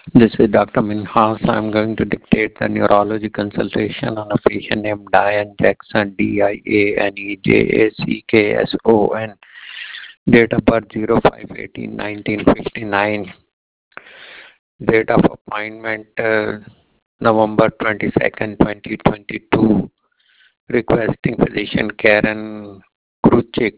This is Dr. Minhas. I'm going to dictate the neurology consultation on a patient named Diane Jackson, Dianejakson. Date of birth 05/18/1959. Date of appointment November 22nd, 2022. Requesting physician Karen Kruchik,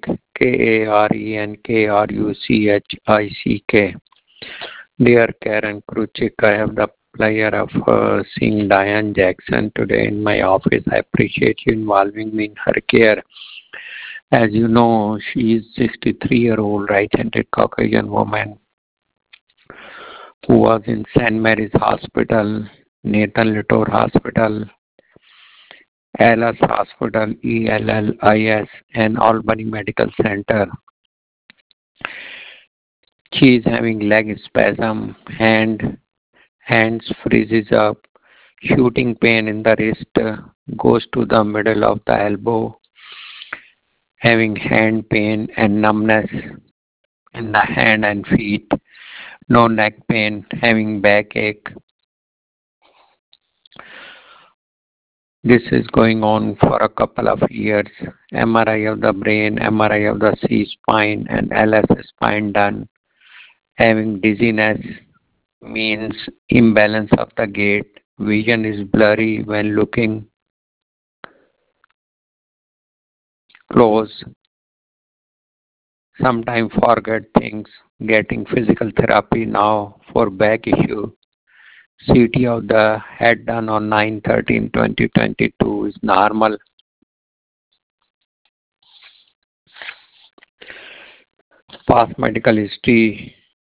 Karenkruchick. Dear Karen Kruchik, I have the pleasure of seeing Diane Jackson today in my office. I appreciate you involving me in her care. As you know, she is 63-year-old right-handed Caucasian woman who was in St. Mary's Hospital, Nathan Litor Hospital, Ellis Hospital, ELLIS, and Albany Medical Center. She is having leg spasm, hands freezes up, shooting pain in the wrist, goes to the middle of the elbow, having hand pain and numbness in the hand and feet, no neck pain, having backache. This is going on for a couple of years. MRI of the brain, MRI of the C-spine and LS spine done. Having dizziness means imbalance of the gait. Vision is blurry when looking close. Sometimes forget things. Getting physical therapy now for back issue. CT of the head done on 9/13/2022 is normal. Past medical history,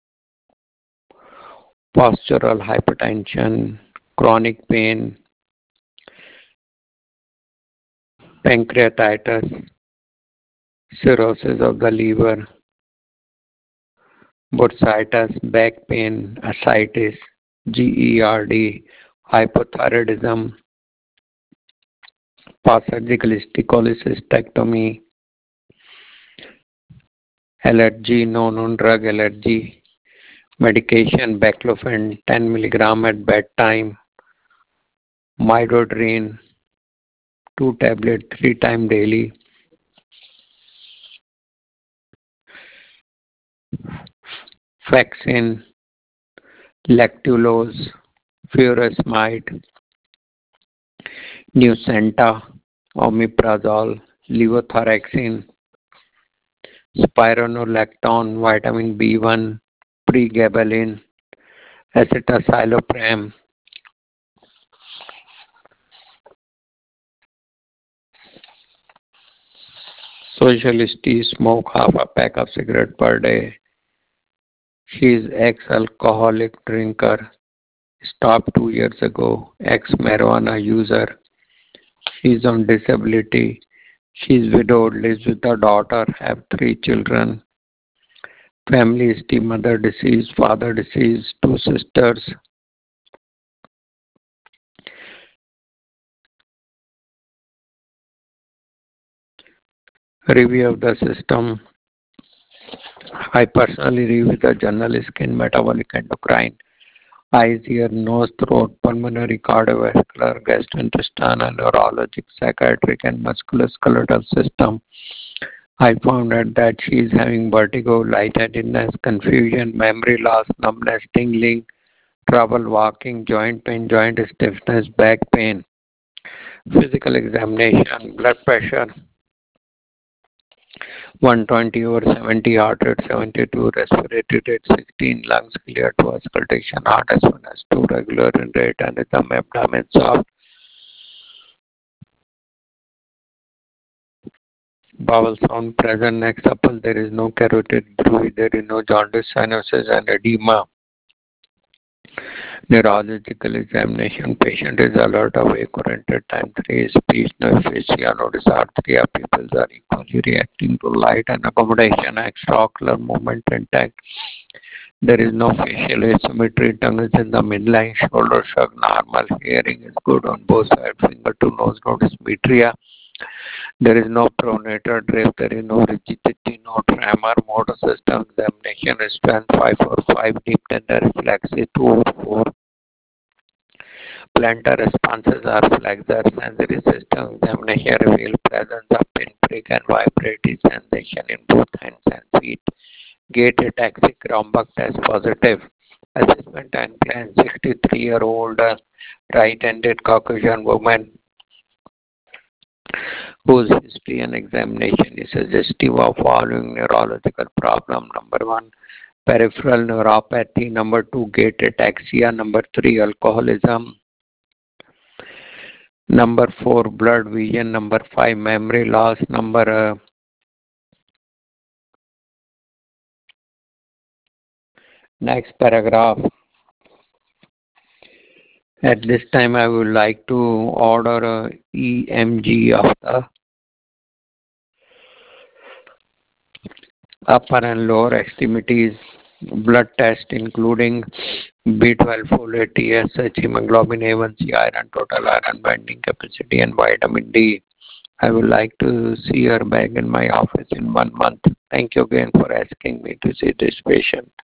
postural hypertension, chronic pain, pancreatitis, cirrhosis of the liver, bursitis, back pain, ascites, GERD, hypothyroidism, past surgical history, cholecystectomy, allergy, no known drug allergy, medication, baclofen 10 milligram at bedtime, midodrine 2 tablets 3 times daily, vaccine, lactulose, furosemide, Nucenta, omeprazole, levothyroxine, spironolactone, vitamin B1, pregabalin, acetaminophen, social history, smoke half a pack of cigarette per day. She is ex-alcoholic drinker, stopped 2 years ago, ex-marijuana user. She is on disability. She is widowed, lives with a daughter, have 3 children. Family history, mother deceased, father deceased, 2 sisters. Review of the system. I personally review the journal Skin, Metabolic, Endocrine, eyes, ear, nose, throat, pulmonary, cardiovascular, gastrointestinal, neurologic, psychiatric, and musculoskeletal system. I found out that she is having vertigo, lightheadedness, confusion, memory loss, numbness, tingling, trouble walking, joint pain, joint stiffness, back pain. Physical examination, blood pressure 120 over 70, heart rate 72, respiratory rate 16, lungs clear to auscultation, heart as 2, regular in rate, and rhythm, abdomen soft, bowel sound present, neck supple, there is no carotid druid, there is no jaundice, cyanosis, and edema. Neurological examination, patient is alert, awake, oriented, time 3, speech, no aphasia, no dysarthria, pupils are equally reacting to light and accommodation, extraocular movement intact. There is no facial asymmetry, tongue is in the midline, shoulder shrug normal, hearing is good on both sides, finger to nose, no dysmetria, There is no pronator drift, there is no rigidity, no tremor, motor system examination, strength 545, deep tender reflexes 204. Plantar responses are flexor. Sensory system examination reveal presence of pinprick and vibratory sensation in both hands and feet. Gait ataxic Romberg test positive. Assessment and plan 63-year-old right-handed Caucasian woman whose history and examination is suggestive of following neurological problem. Number 1, peripheral neuropathy. Number 2, gait ataxia. Number 3, alcoholism. Number 4, blood vision. Number 5, memory loss. Next paragraph. At this time, I would like to order a EMG of the upper and lower extremities, blood test including B12, folate, TSH, hemoglobin A1C, iron, total iron binding capacity, and vitamin D. I would like to see her back in my office in 1 month. Thank you again for asking me to see this patient.